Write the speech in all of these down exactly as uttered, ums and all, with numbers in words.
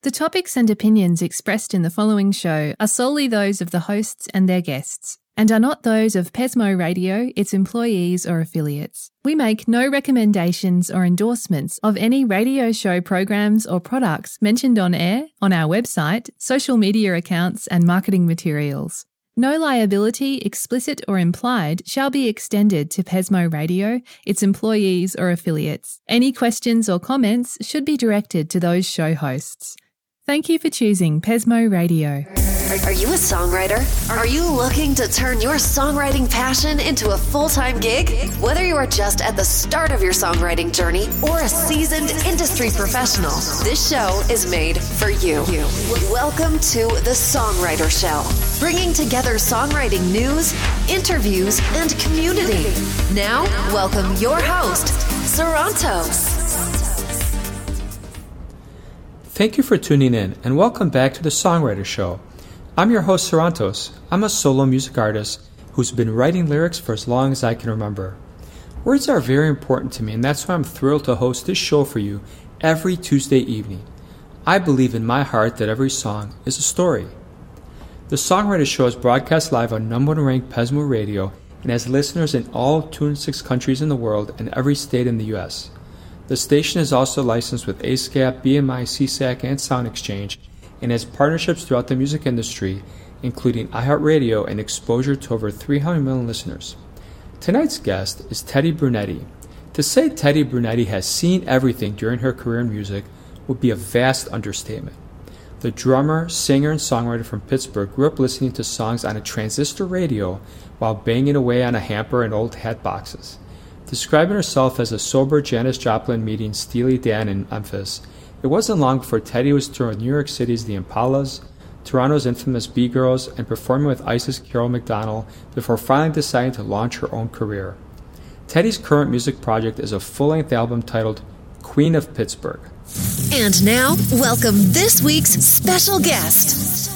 The topics and opinions expressed in the following show are solely those of the hosts and their guests, and are not those of Pesmo Radio, its employees or affiliates. We make no recommendations or endorsements of any radio show programs or products mentioned on air, on our website, social media accounts and marketing materials. No liability, explicit or implied, shall be extended to Pesmo Radio, its employees or affiliates. Any questions or comments should be directed to those show hosts. Thank you for choosing Pesmo Radio. Are you a songwriter? Are you looking to turn your songwriting passion into a full-time gig? Whether you are just at the start of your songwriting journey or a seasoned industry professional, this show is made for you. Welcome to The Songwriter Show, bringing together songwriting news, interviews, and community. Now, welcome your host, Sarantos. Thank you for tuning in, and welcome back to The Songwriter Show. I'm your host, Sarantos. I'm a solo music artist who's been writing lyrics for as long as I can remember. Words are very important to me, and that's why I'm thrilled to host this show for you every Tuesday evening. I believe in my heart that every song is a story. The Songwriter Show is broadcast live on number one ranked Pesmo Radio and has listeners in all two hundred six countries in the world and every state in the U S The station is also licensed with A S C A P, B M I, C S A C, and Sound Exchange, and has partnerships throughout the music industry, including iHeartRadio and exposure to over three hundred million listeners. Tonight's guest is Teddy Brunetti. To say Teddy Brunetti has seen everything during her career in music would be a vast understatement. The drummer, singer, and songwriter from Pittsburgh grew up listening to songs on a transistor radio while banging away on a hamper and old hat boxes. Describing herself as a sober Janis Joplin meeting Steely Dan in Memphis, it wasn't long before Teddy was touring with New York City's The Impalas, Toronto's infamous B-Girls, and performing with Isis Carol McDonald before finally deciding to launch her own career. Teddy's current music project is a full-length album titled Queen of Pittsburgh. And now, welcome this week's special guest.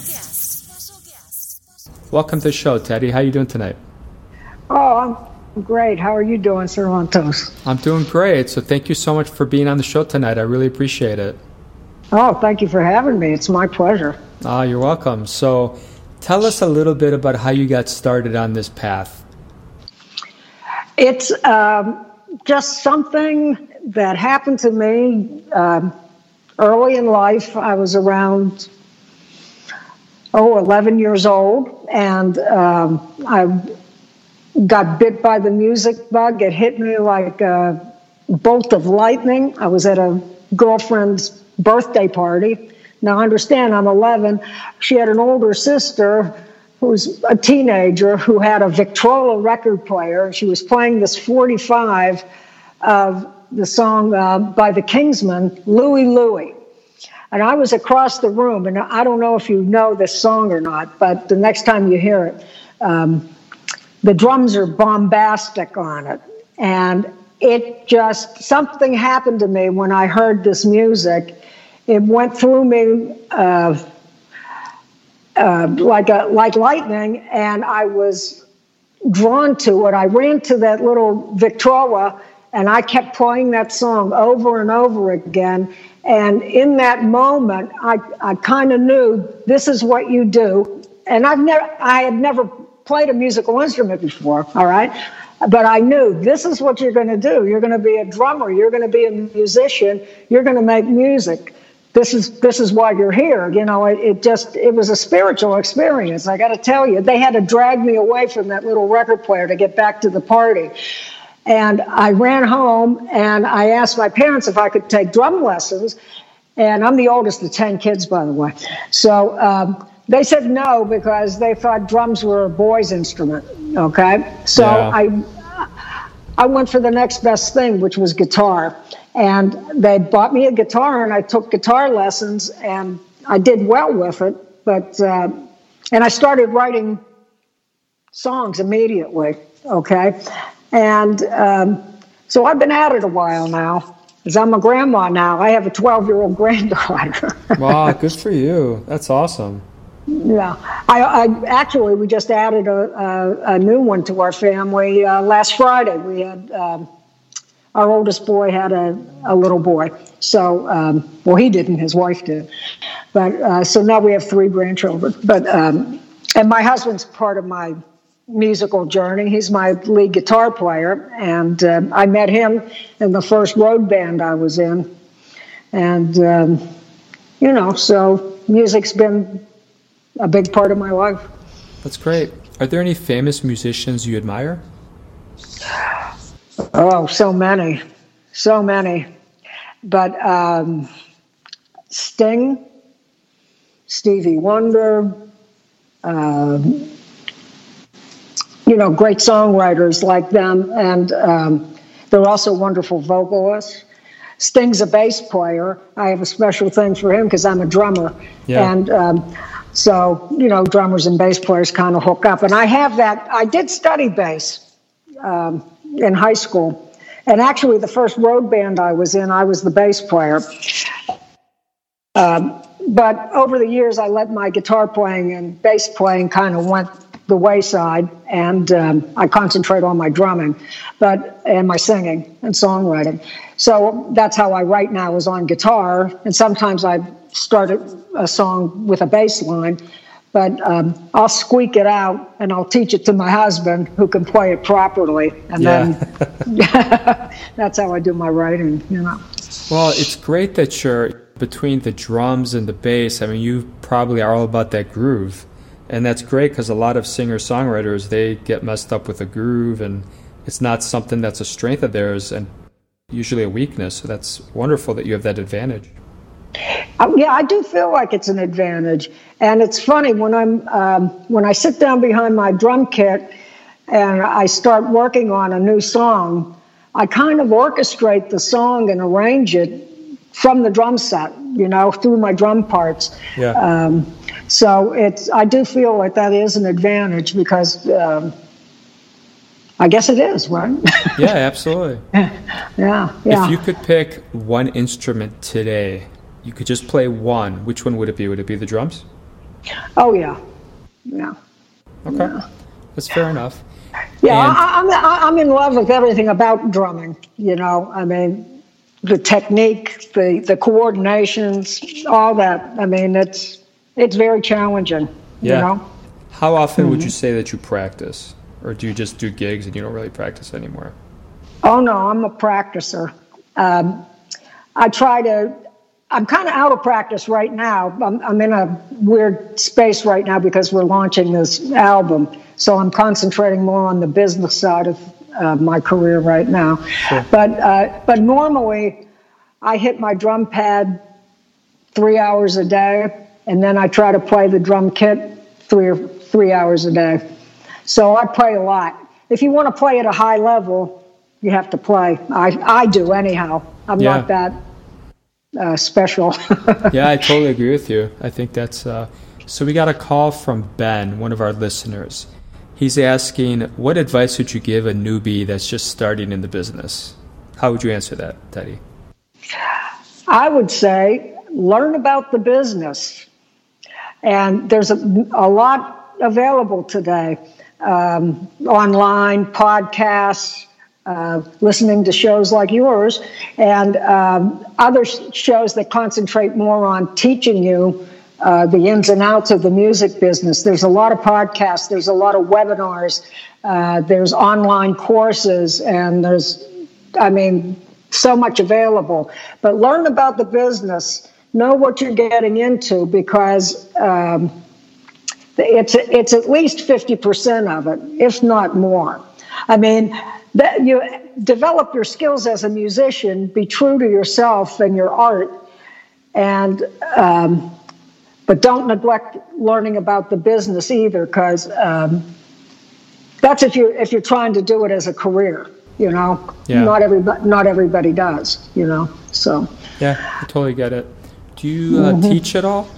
Welcome to the show, Teddy. How are you doing tonight? Oh, I'm great. How are you doing, Sarantos? I'm doing great. So thank you so much for being on the show tonight. I really appreciate it. Oh, thank you for having me. It's my pleasure. Ah, you're welcome. So tell us a little bit about how you got started on this path. It's um, just something that happened to me um, early in life. I was around, oh, eleven years old, and um, I got bit by the music bug. It hit me like a bolt of lightning. I was at a girlfriend's birthday party. Now, understand, I'm eleven. She had an older sister who was a teenager who had a Victrola record player. She was playing this forty-five of the song uh, by the Kingsmen, Louie Louie. And I was across the room, and I don't know if you know this song or not, but the next time you hear it, um, the drums are bombastic on it. And it just, something happened to me when I heard this music. It went through me uh, uh, like a, like lightning, and I was drawn to it. I ran to that little Victrola, and I kept playing that song over and over again. And in that moment, I, I kind of knew this is what you do. And I've never, I had never played a musical instrument before, all right? But I knew this is what you're going to do. You're going to be a drummer. You're going to be a musician. You're going to make music. This is this is why you're here. You know, it, it just, it was a spiritual experience. I got to tell you, they had to drag me away from that little record player to get back to the party. And I ran home and I asked my parents if I could take drum lessons. And I'm the oldest of ten kids, by the way. So um, they said no because they thought drums were a boy's instrument. Okay. So yeah. I, I went for the next best thing, which was guitar. And they bought me a guitar, and I took guitar lessons, and I did well with it. But uh, and I started writing songs immediately. Okay, and um, so I've been at it a while now. Because I'm a grandma now. I have a twelve-year-old granddaughter. Wow, good for you. That's awesome. Yeah, I, I actually we just added a, a, a new one to our family uh, last Friday. We had. Um, Our oldest boy had a, a little boy. So, um, well, he didn't. His wife did. But uh, so now we have three grandchildren. But um, and my husband's part of my musical journey. He's my lead guitar player, and uh, I met him in the first road band I was in. And um, you know, so music's been a big part of my life. That's great. Are there any famous musicians you admire? Oh, so many, so many. But um, Sting, Stevie Wonder, uh, you know, great songwriters like them. And um, they're also wonderful vocalists. Sting's a bass player. I have a special thing for him because I'm a drummer. Yeah. And um, so, you know, drummers and bass players kind of hook up. And I have that. I did study bass um, in high school. And actually, the first road band I was in, I was the bass player. Um, but over the years, I let my guitar playing and bass playing kind of went the wayside, and um, I concentrate on my drumming, but and my singing and songwriting. So that's how I write now, is on guitar. And sometimes I start a song with a bass line, but um, I'll squeak it out and I'll teach it to my husband, who can play it properly. And yeah. then that's how I do my writing, you know. Well, it's great that you're between the drums and the bass. I mean, you probably are all about that groove. And that's great, because a lot of singer-songwriters, they get messed up with the groove, and it's not something that's a strength of theirs and usually a weakness. So that's wonderful that you have that advantage. Uh, yeah, I do feel like it's an advantage. And it's funny, when I'm um, when I sit down behind my drum kit and I start working on a new song, I kind of orchestrate the song and arrange it from the drum set, you know, through my drum parts. Yeah. Um, so it's I do feel like that is an advantage, because um, I guess it is, right? Yeah, absolutely. yeah, yeah. If you could pick one instrument today, you could just play one, which one would it be? Would it be the drums? Oh, yeah. Yeah. Okay. Yeah. That's fair enough. Yeah, And- I, I'm, I'm in love with everything about drumming, you know. I mean, the technique, the, the coordinations, all that. I mean, it's it's very challenging, Yeah. you know. How often Mm-hmm. would you say that you practice? Or do you just do gigs and you don't really practice anymore? Oh, no, I'm a practicer. Um, I try to, I'm kind of out of practice right now. I'm, I'm in a weird space right now because we're launching this album. So I'm concentrating more on the business side of uh, my career right now. Sure. But, uh, but normally I hit my drum pad three hours a day, and then I try to play the drum kit three or three hours a day. So I play a lot. If you want to play at a high level, you have to play. I, I do anyhow. I'm Yeah. not that uh, special. Yeah, I totally agree with you. I think that's... Uh, so we got a call from Ben, one of our listeners. He's asking, what advice would you give a newbie that's just starting in the business? How would you answer that, Teddy? I would say learn about the business. And there's a, a lot available today. Um, online, podcasts, uh, listening to shows like yours, and um, other sh- shows that concentrate more on teaching you uh, the ins and outs of the music business. There's a lot of podcasts, there's a lot of webinars, uh, there's online courses, and there's, I mean, so much available. But learn about the business, know what you're getting into, because um, It's it's at least fifty percent of it, if not more. I mean, that you develop your skills as a musician, be true to yourself and your art, and um, but don't neglect learning about the business either, because um, that's if you're if you're trying to do it as a career. You know, Yeah. not everybody not everybody does. You know, so Yeah, I totally get it. Do you uh, Mm-hmm. teach at all?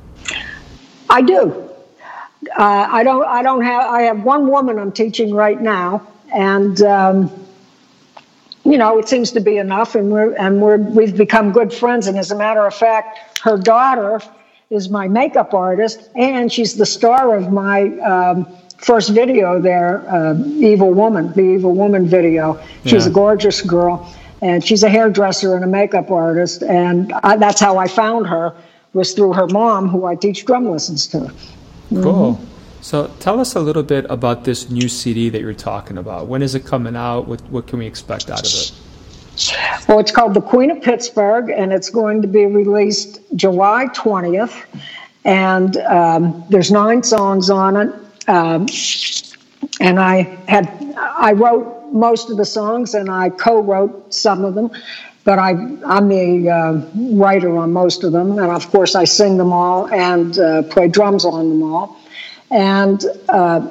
I do. Uh, I don't. I don't have. I have one woman I'm teaching right now, and um, you know, it seems to be enough. And we're and we're we've become good friends. And as a matter of fact, her daughter is my makeup artist, and she's the star of my um, first video there, uh, Evil Woman, the Evil Woman video. She's Yeah. a gorgeous girl, and she's a hairdresser and a makeup artist, and I, that's how I found her. was through her mom, who I teach drum lessons to. Cool. Mm-hmm. So tell us a little bit about this new C D that you're talking about. When is it coming out? What, what can we expect out of it? Well, it's called The Queen of Pittsburgh, and it's going to be released July twentieth. And um, there's nine songs on it. Um, and I had I wrote most of the songs, and I co-wrote some of them. But I, I'm the uh, writer on most of them, and of course I sing them all and uh, play drums on them all. And uh,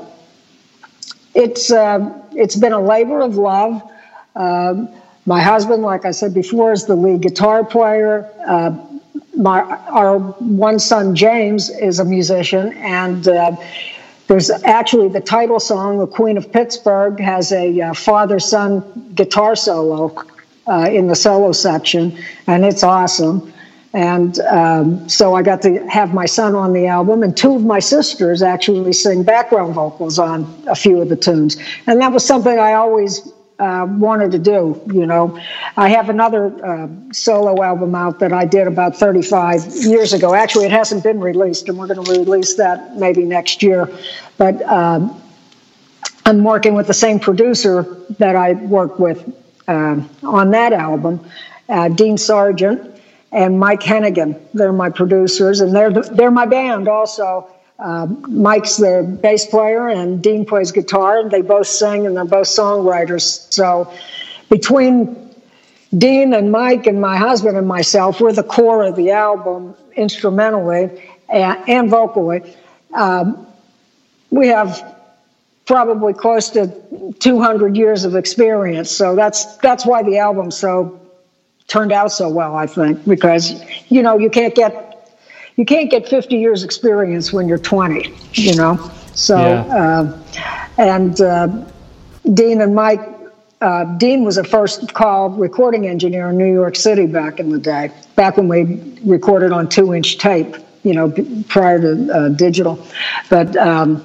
it's uh, it's been a labor of love. Uh, my husband, like I said before, is the lead guitar player. Uh, my our one son James is a musician, and uh, there's actually the title song, "The Queen of Pittsburgh," has a uh, father-son guitar solo uh, in the solo section, and it's awesome. And um, so I got to have my son on the album, and two of my sisters actually sing background vocals on a few of the tunes. And that was something I always uh, wanted to do, you know. I have another uh, solo album out that I did about thirty-five years ago. Actually, it hasn't been released, and we're going to release that maybe next year. But um, I'm working with the same producer that I worked with uh, on that album, uh, Dean Sargent and Mike Hennigan. They're my producers, and they're they're my band also. Uh, Mike's the bass player, and Dean plays guitar, and they both sing, and they're both songwriters. So between Dean and Mike and my husband and myself, we're the core of the album, instrumentally and, and vocally. Um, we have probably close to two hundred years of experience, so that's that's why the album's so turned out so well, I think, because, you know, you can't get you can't get fifty years experience when you're twenty, you know. So, yeah. uh, and uh, Dean and Mike, uh, Dean was a first call recording engineer in New York City back in the day, back when we recorded on two inch tape, you know, prior to uh, digital. But um,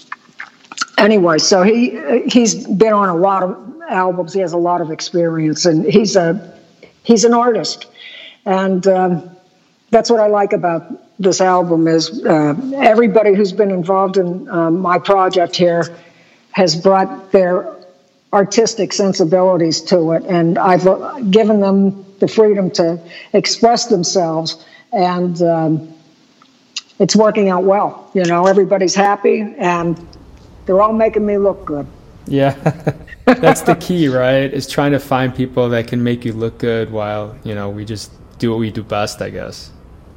anyway, so he he's been on a lot of albums. He has a lot of experience, and he's a He's an artist, and um, that's what I like about this album is uh, everybody who's been involved in um, my project here has brought their artistic sensibilities to it, and I've given them the freedom to express themselves, and um, it's working out well. You know, everybody's happy, and they're all making me look good. Yeah. That's the key, right? Is trying to find people that can make you look good while, you know, we just do what we do best, I guess.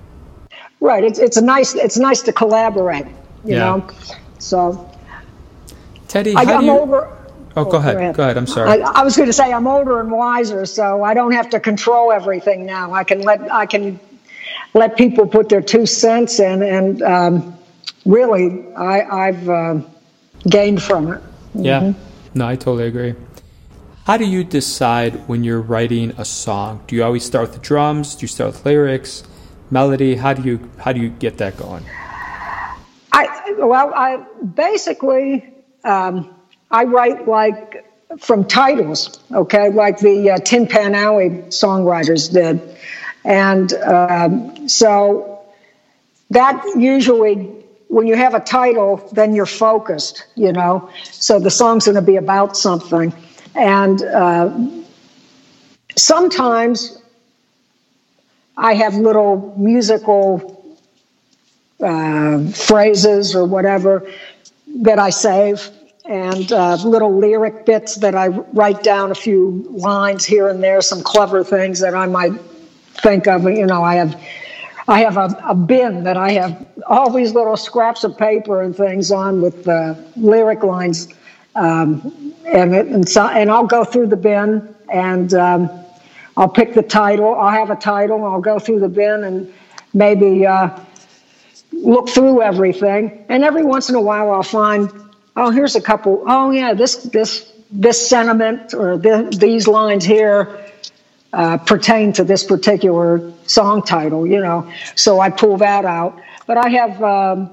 Right. It's it's a nice it's nice to collaborate, you yeah. know. So Teddy, I, how I'm do you... over Oh, go ahead. Go ahead. Go ahead. I'm sorry. I, I was going to say I'm older and wiser, so I don't have to control everything now. I can let I can let people put their two cents in, and um, really, I, I've uh, gained from it. Yeah. Mm-hmm. No, I totally agree. How do you decide when you're writing a song? Do you always start with the drums? Do you start with lyrics, melody? How do you how do you get that going? I well, I basically um, I write like from titles, okay, like the uh, Tin Pan Alley songwriters did, and um, so that usually. When you have a title, then you're focused, you know. So the song's going to be about something. And uh, sometimes I have little musical uh, phrases or whatever that I save, and uh, little lyric bits that I write down, a few lines here and there, some clever things that I might think of. You know, I have... I have a, a bin that I have all these little scraps of paper and things on with uh, lyric lines, um, and it, and, so, and I'll go through the bin and um, I'll pick the title. I'll have a title. I'll go through the bin and maybe uh, look through everything. And every once in a while, I'll find, oh, here's a couple. Oh, yeah, this this this sentiment or this, these lines here. Uh, pertain to this particular song title, you know, so I pull that out. But I have, um,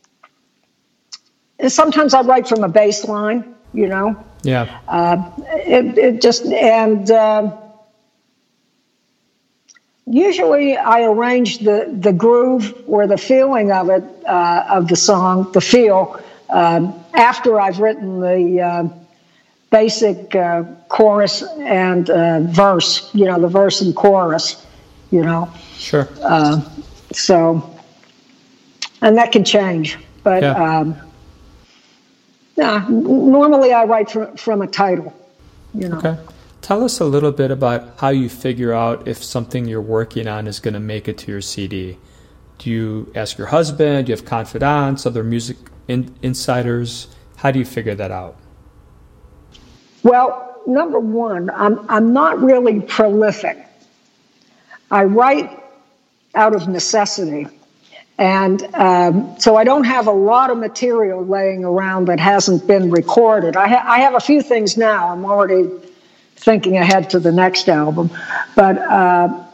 sometimes I write from a bass line, you know. Yeah. Uh, it, it just, and uh, usually I arrange the, the groove or the feeling of it, uh, of the song, the feel, um, after I've written the uh, basic uh, chorus and uh, verse, you know, the verse and chorus, you know. Sure. Uh, so, and that can change, but yeah. um, nah, normally I write from, from a title, you know. Okay. Tell us a little bit about how you figure out if something you're working on is going to make it to your C D. Do you ask your husband? Do you have confidants, other music in- insiders? How do you figure that out? Well, number one, I'm I'm not really prolific. I write out of necessity. And um, so I don't have a lot of material laying around that hasn't been recorded. I, ha- I have a few things now. I'm already thinking ahead to the next album. But uh,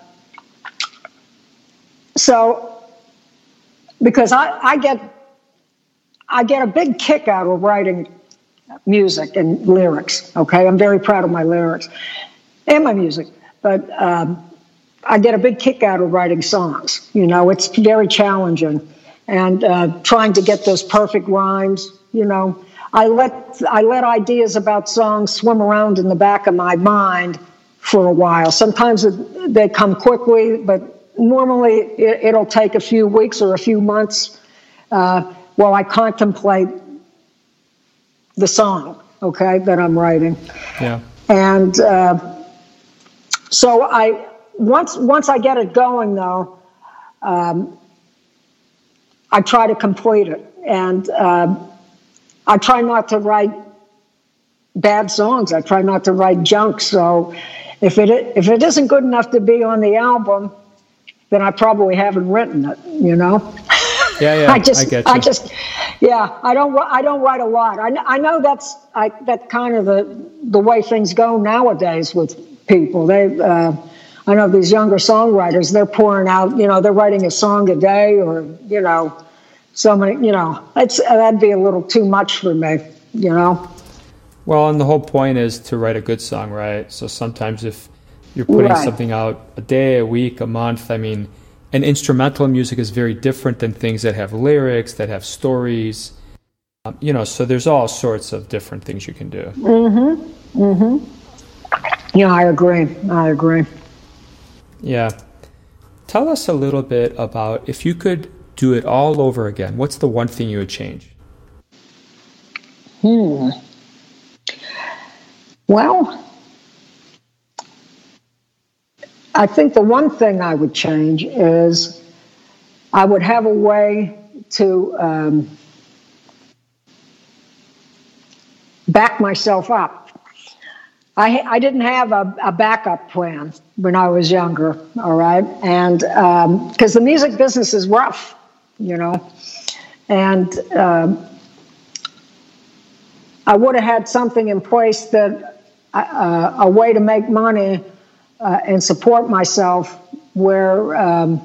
so, because I, I get I get a big kick out of writing music and lyrics, okay? I'm very proud of my lyrics and my music. But um, I get a big kick out of writing songs. You know, it's very challenging. And uh, trying to get those perfect rhymes, you know. I let I let ideas about songs swim around in the back of my mind for a while. Sometimes it, they come quickly, but normally it, it'll take a few weeks or a few months uh, while I contemplate the song, okay, that I'm writing. Yeah. And uh, so I once once I get it going, though, um, I try to complete it, and uh, I try not to write bad songs. I try not to write junk. So if it if it isn't good enough to be on the album, then I probably haven't written it. You know. Yeah, yeah. I just, I get you. I just, yeah. I don't. I don't write a lot. I, I know that's I, that kind of the the way things go nowadays with people. They. Uh, I know these younger songwriters. They're pouring out. You know, they're writing a song a day, or you know. So many, you know, it's, that'd be a little too much for me, you know. Well, and the whole point is to write a good song, right? So sometimes if you're putting Right. something out a day, a week, a month, I mean, and instrumental music is very different than things that have lyrics, that have stories, um, you know, so there's all sorts of different things you can do. Mm-hmm, mm-hmm. Yeah, I agree, I agree. Yeah. Tell us a little bit about if you could do it all over again, what's the one thing you would change? Hmm. Well, I think the one thing I would change is I would have a way to um, back myself up. I, I didn't have a, a backup plan when I was younger, all right? And because um, the music business is rough, you know, and um, I would have had something in place that uh, a way to make money uh, and support myself where um,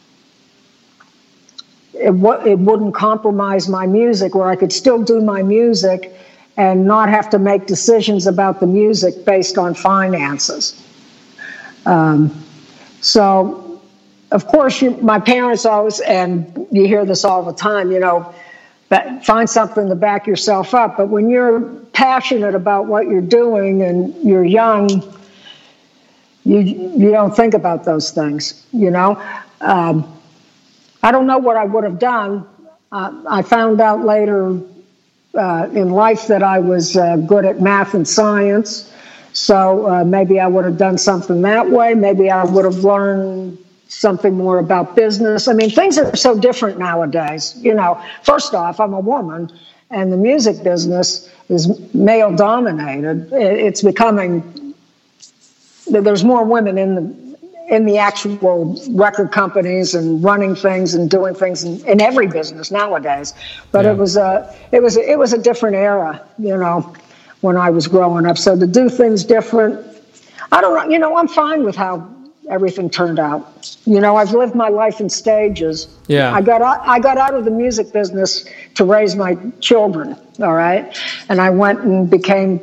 it, w- it wouldn't compromise my music, where I could still do my music and not have to make decisions about the music based on finances. Um, so. Of course, you, my parents always, and you hear this all the time, you know, that find something to back yourself up. But when you're passionate about what you're doing and you're young, you you don't think about those things, you know. Um, I don't know what I would have done. Uh, I found out later uh, in life that I was uh, good at math and science. So uh, maybe I would have done something that way. Maybe I would have learned something more about business. I mean, things are so different nowadays. You know, first off, I'm a woman, and the music business is male dominated. It's becoming, there's more women in the in the actual record companies and running things and doing things in, in every business nowadays. But Yeah. it was a it was a, it was a different era, you know, when I was growing up. So to do things different, I don't know. You know, I'm fine with how everything turned out. You know, I've lived my life in stages. Yeah. I got out, I got out of the music business to raise my children, all right? And I went and became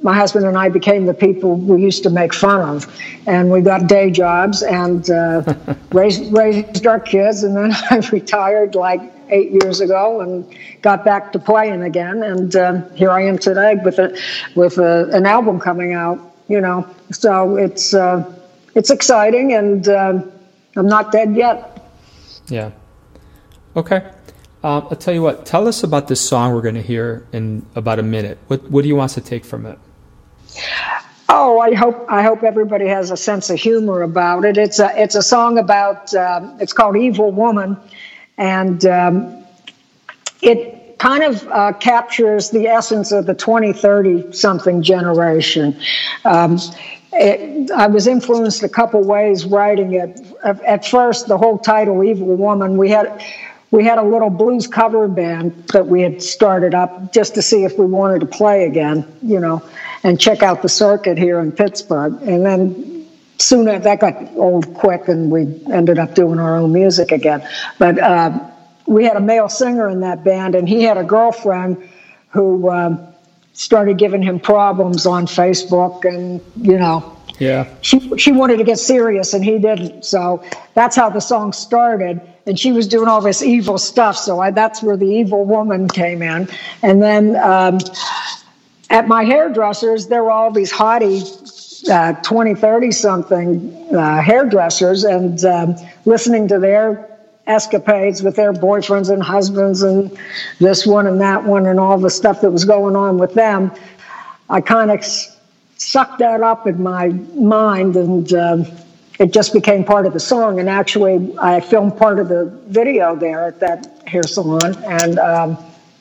my husband and I became the people we used to make fun of. And we got day jobs and uh, raised, raised our kids. And then I retired like eight years ago and got back to playing again. And uh, here I am today with a, with a, an album coming out, you know. So it's, uh, it's exciting, and uh, I'm not dead yet. Yeah. Okay. Um, I'll tell you what, tell us about this song we're going to hear in about a minute. What what do you want us to take from it? Oh, I hope I hope everybody has a sense of humor about it. It's a it's a song about um, it's called "Evil Woman," and um, it kind of uh, captures the essence of the twenty, thirty something generation. Um, it, I was influenced a couple ways writing it. At first, the whole title "Evil Woman," we had. We had a little blues cover band that we had started up just to see if we wanted to play again, you know, and check out the circuit here in Pittsburgh. And then soon after that got old quick, and we ended up doing our own music again. But uh, we had a male singer in that band, and he had a girlfriend who uh, started giving him problems on Facebook, and, you know, yeah, she she wanted to get serious, and he didn't. So that's how the song started. And she was doing all this evil stuff, so I, that's where the evil woman came in. And then um, at my hairdressers, there were all these haughty uh, twenty, thirty-something uh, hairdressers, and um, listening to their escapades with their boyfriends and husbands and this one and that one and all the stuff that was going on with them, I kind of sucked that up in my mind, and um, it just became part of the song. And actually, I filmed part of the video there at that hair salon, and um,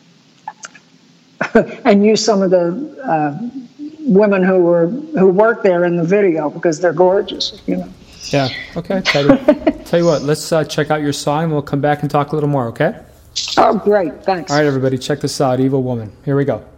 and used some of the uh, women who were who worked there in the video because they're gorgeous, you know. Yeah. Okay. Tell you what, let's uh, check out your song, and we'll come back and talk a little more. Okay. Oh, great! Thanks. All right, everybody, check this out. "Evil Woman." Here we go.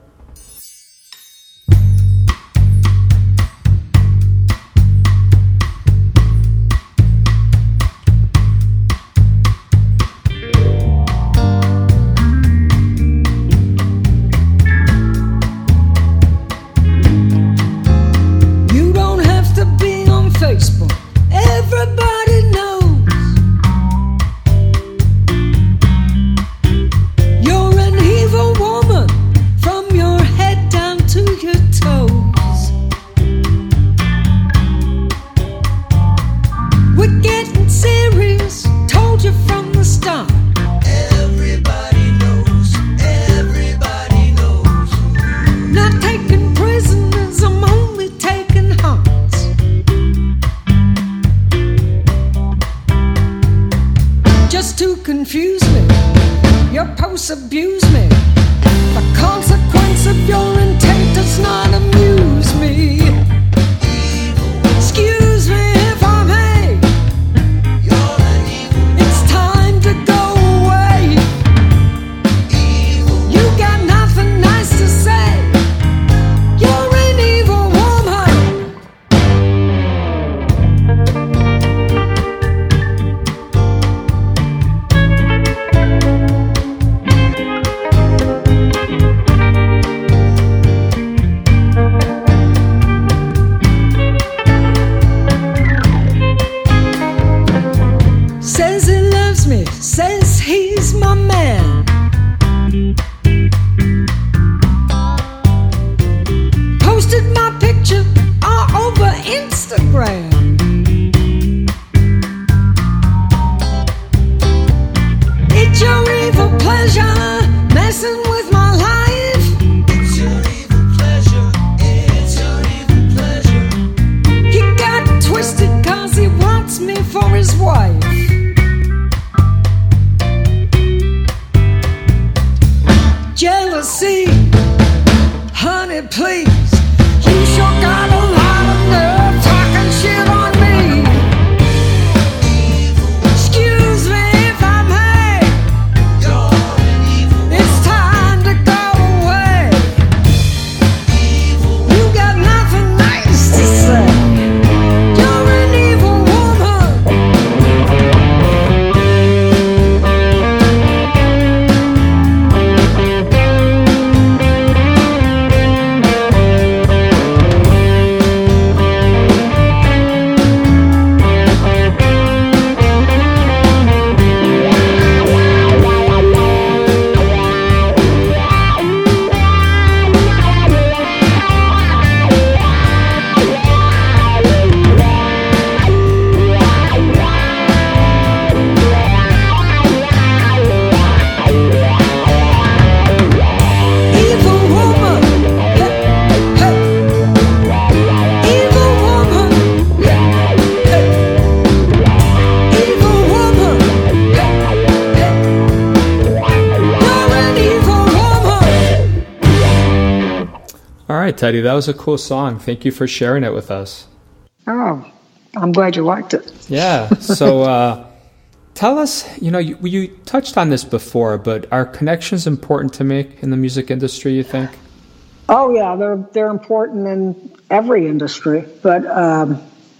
right, Teddy, that was a cool song. Thank you for sharing it with us. Oh, I'm glad you liked it. Yeah. So uh, tell us, you know, you, you touched on this before, but are connections important to make in the music industry, you think? Oh, yeah, they're, they're important in every industry. But um,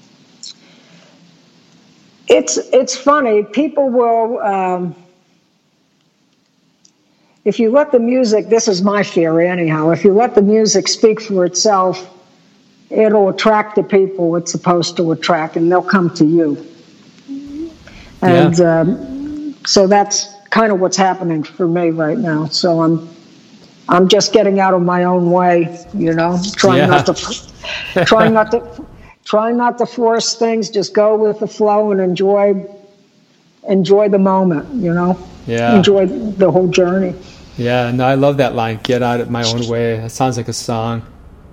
it's, it's funny. People will... Um, If you let the music, this is my theory anyhow, if you let the music speak for itself, it'll attract the people it's supposed to attract, and they'll come to you. And yeah. um, so that's kind of what's happening for me right now. So I'm I'm just getting out of my own way, you know, trying yeah. not to trying not to trying not to force things, just go with the flow and enjoy enjoy the moment, you know. Yeah. Enjoy the whole journey. Yeah, no, I love that line, get out of my own way. That sounds like a song.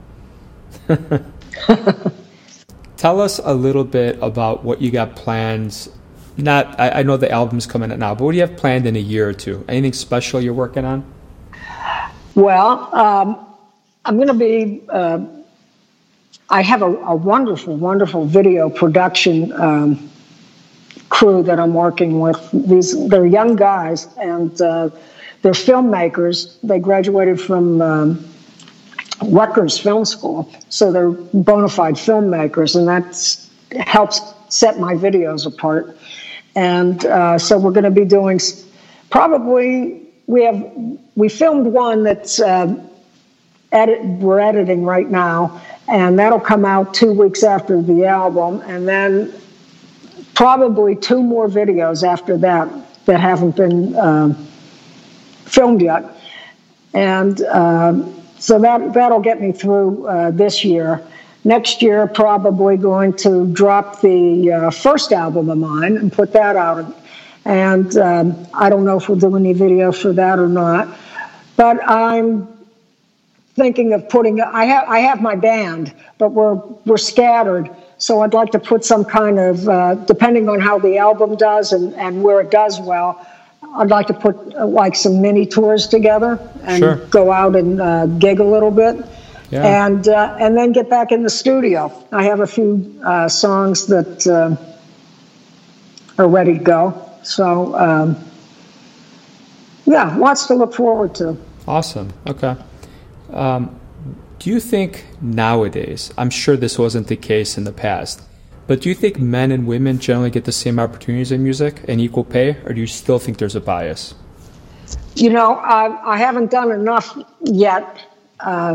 Tell us a little bit about what you got planned. Not, I, I know the album's coming out now, but what do you have planned in a year or two? Anything special you're working on? Well, um, I'm going to be, uh, I have a, a wonderful, wonderful video production um, crew that I'm working with. These, they're young guys, and uh, they're filmmakers. They graduated from um, Rutgers Film School, so they're bona fide filmmakers, and that helps set my videos apart. And uh, so we're going to be doing probably we have we filmed one that's uh, edit we're editing right now, and that'll come out two weeks after the album, and then probably two more videos after that that haven't been uh, filmed yet. And um, so that, that'll get me through uh, this year. Next year, probably going to drop the uh, first album of mine and put that out. And um, I don't know if we'll do any video for that or not. But I'm thinking of putting, I have, I have my band, but we're, we're scattered. So I'd like to put some kind of, uh, depending on how the album does and, and where it does well, I'd like to put uh, like some mini tours together and sure. go out and uh, gig a little bit, yeah. and uh, and then get back in the studio. I have a few uh, songs that uh, are ready to go. So um, yeah, lots to look forward to. Awesome. Okay. Um, do you think nowadays, I'm sure this wasn't the case in the past, but do you think men and women generally get the same opportunities in music and equal pay, or do you still think there's a bias? You know, I, I haven't done enough yet uh,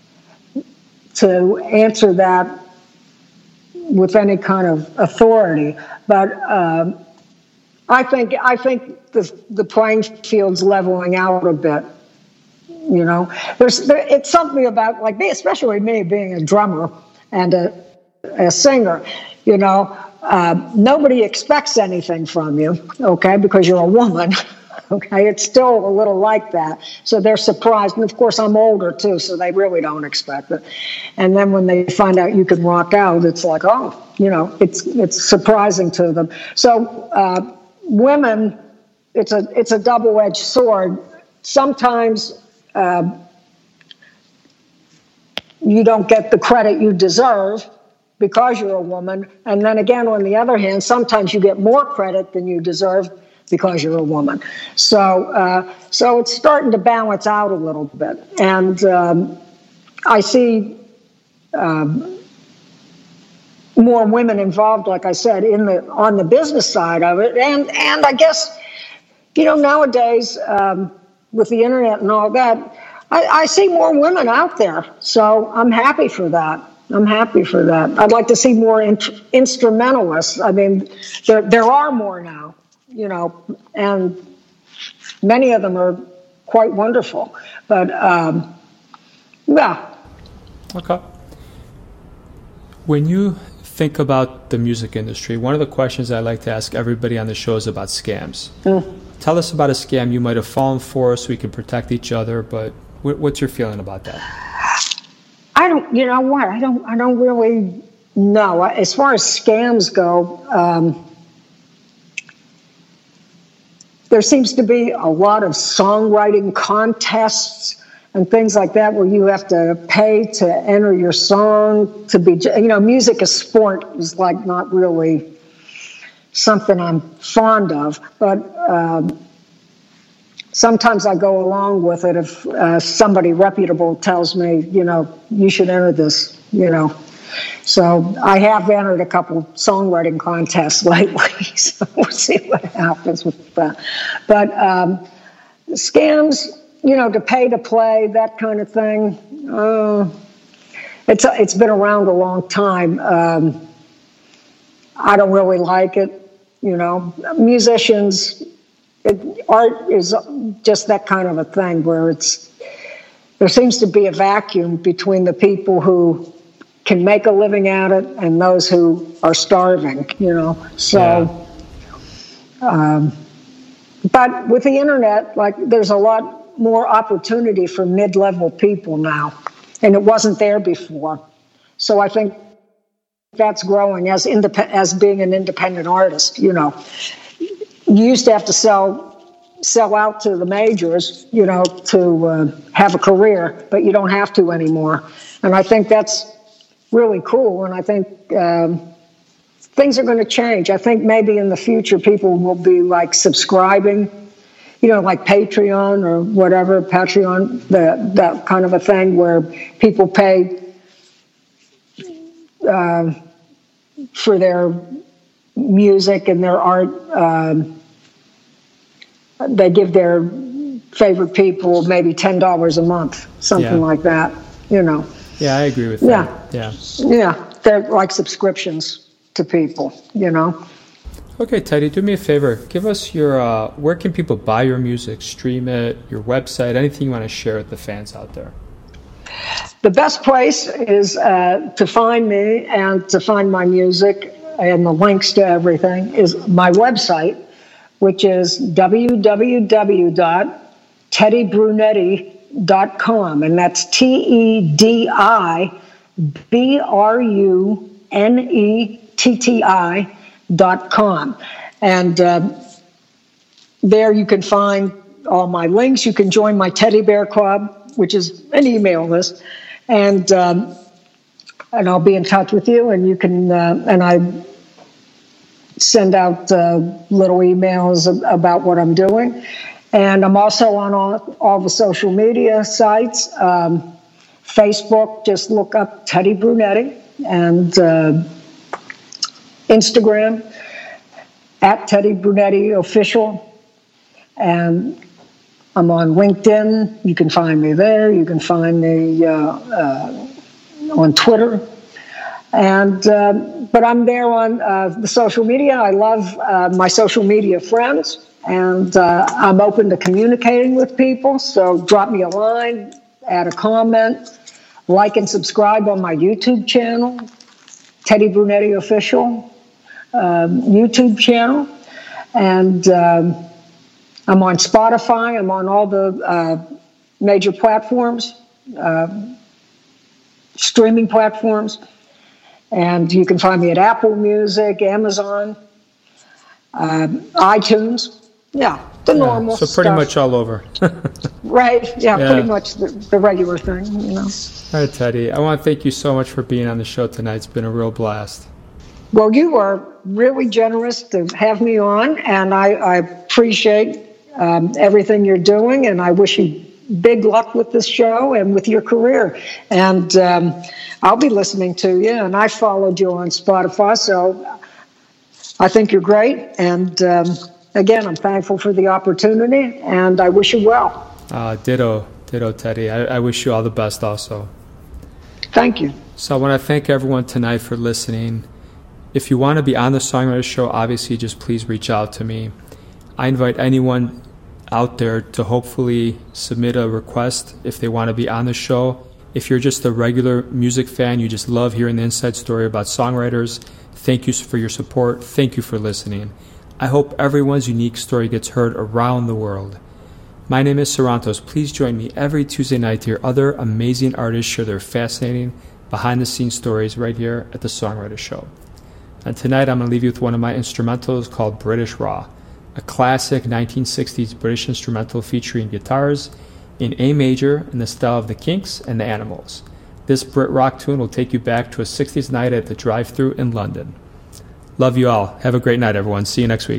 to answer that with any kind of authority, but uh, I think I think the the playing field's leveling out a bit. You know, there's there, it's something about like me, especially me being a drummer and a, a singer. You know, uh, nobody expects anything from you, okay, because you're a woman, okay? It's still a little like that. So they're surprised. And, of course, I'm older, too, so they really don't expect it. And then when they find out you can rock out, it's like, oh, you know, it's it's surprising to them. So uh, women, it's a, it's a double-edged sword. Sometimes uh, you don't get the credit you deserve because you're a woman. And then again, on the other hand, sometimes you get more credit than you deserve because you're a woman. So uh, so it's starting to balance out a little bit. And um, I see um, more women involved, like I said, in the on the business side of it. And, and I guess, you know, nowadays, um, with the internet and all that, I, I see more women out there. So I'm happy for that. I'm happy for that. I'd like to see more in, instrumentalists. I mean, there there are more now, you know, and many of them are quite wonderful. But, um, yeah. Okay. When you think about the music industry, one of the questions I like to ask everybody on the show is about scams. Mm. Tell us about a scam you might have fallen for so we can protect each other, but what's your feeling about that? I don't, you know what, I don't, I don't really know. As far as scams go, um, there seems to be a lot of songwriting contests and things like that, where you have to pay to enter your song to be, you know, music as sport is like not really something I'm fond of, but um, sometimes I go along with it if uh, somebody reputable tells me, you know, you should enter this, you know. So I have entered a couple songwriting contests lately, so we'll see what happens with that. But um, scams, you know, to pay to play, that kind of thing, uh, it's it's been around a long time. Um, I don't really like it, you know. Musicians, it, art is just that kind of a thing where it's there seems to be a vacuum between the people who can make a living at it and those who are starving, you know. So, yeah. um, but with the internet, like, there's a lot more opportunity for mid-level people now, and it wasn't there before. So I think that's growing as indep- as being an independent artist. You know, you used to have to sell sell out to the majors, you know, to uh, have a career, but you don't have to anymore. And I think that's really cool. And I think um, things are going to change. I think maybe in the future people will be like subscribing, you know, like Patreon or whatever, Patreon, the, that kind of a thing where people pay uh, for their music and their art. Um, they give their favorite people maybe ten dollars a month, something yeah. like that, you know. Yeah, I agree with yeah. that. Yeah. Yeah, they're like subscriptions to people, you know. Okay, Teddy, do me a favor. Give us your, uh, where can people buy your music, stream it, your website, anything you want to share with the fans out there? The best place is uh, to find me and to find my music and the links to everything is my website, which is w w w dot teddy brunetti dot com, and that's T E D I B R U N E T T I dot com. And uh, there you can find all my links. You can join my Teddy Bear Club, which is an email list, and um, and I'll be in touch with you. And you can uh, and I send out uh, little emails about what I'm doing. And I'm also on all, all the social media sites. Um, Facebook, just look up Teddy Brunetti, and uh, Instagram, at Teddy Brunetti Official. And I'm on LinkedIn. You can find me there. You can find me uh, uh, on Twitter. And uh, but I'm there on uh, the social media. I love uh, my social media friends. And uh, I'm open to communicating with people, so drop me a line, add a comment, like and subscribe on my YouTube channel, Teddy Brunetti Official um, YouTube channel. And um, I'm on Spotify. I'm on all the uh, major platforms, uh, streaming platforms. And you can find me at Apple Music, Amazon, uh, iTunes. Yeah, the yeah, normal So pretty stuff. much all over. Right, yeah, yeah, pretty much the, the regular thing, you know. All right, Teddy, I want to thank you so much for being on the show tonight. It's been a real blast. Well, you are really generous to have me on, and I, I appreciate um, everything you're doing, and I wish you big luck with this show and with your career. And um, I'll be listening to you, and I followed you on Spotify, so I think you're great, and um, again, I'm thankful for the opportunity, and I wish you well. Uh, ditto, ditto, Teddy. I, I wish you all the best also. Thank you. So I want to thank everyone tonight for listening. If you want to be on the Songwriter Show, obviously just please reach out to me. I invite anyone out there to hopefully submit a request if they want to be on the show. If you're just a regular music fan, you just love hearing the inside story about songwriters, thank you for your support. Thank you for listening. I hope everyone's unique story gets heard around the world. My name is Sarantos. Please join me every Tuesday night to hear other amazing artists share their fascinating behind-the-scenes stories right here at the Songwriter Show. And tonight I'm going to leave you with one of my instrumentals called British Raw, a classic nineteen sixties British instrumental featuring guitars in A major in the style of the Kinks and the Animals. This Brit rock tune will take you back to a sixties night at the drive-thru in London. Love you all. Have a great night, everyone. See you next week.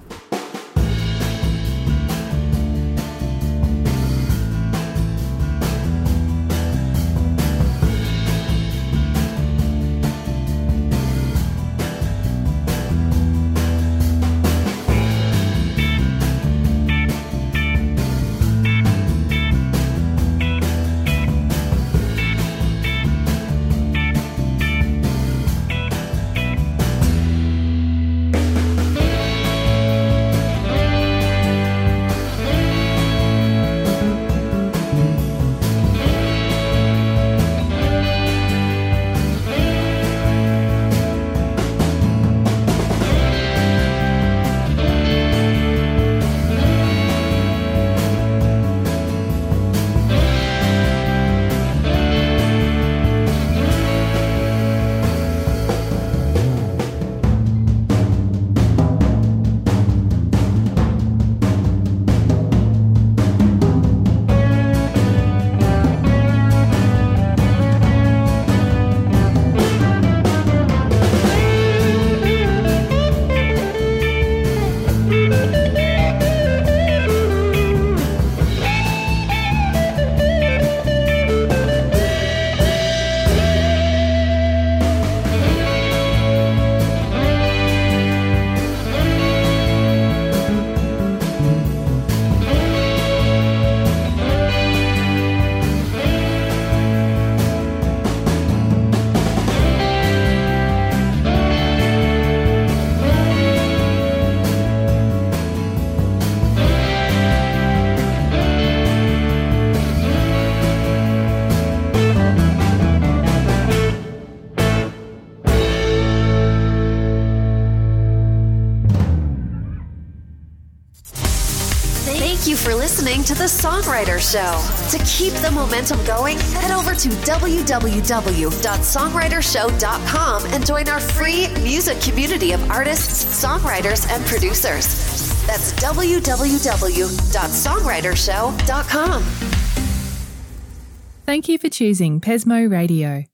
Thank you for listening to The Songwriter Show. To keep the momentum going, head over to w w w dot songwriter show dot com and join our free music community of artists, songwriters, and producers. That's w w w dot songwriter show dot com. Thank you for choosing Pesmo Radio.